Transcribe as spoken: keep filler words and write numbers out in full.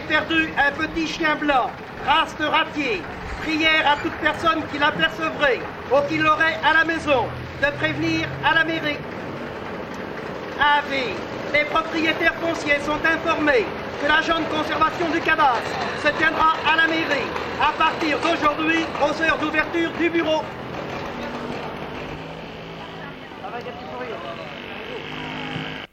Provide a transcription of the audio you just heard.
perdu un petit chien blanc, race de ratier. Prière à toute personne qui l'apercevrait ou qui l'aurait à la maison, de prévenir à la mairie. Avis. Les propriétaires fonciers sont informés que l'agent de conservation du cadastre se tiendra à la mairie à partir d'aujourd'hui aux heures d'ouverture du bureau.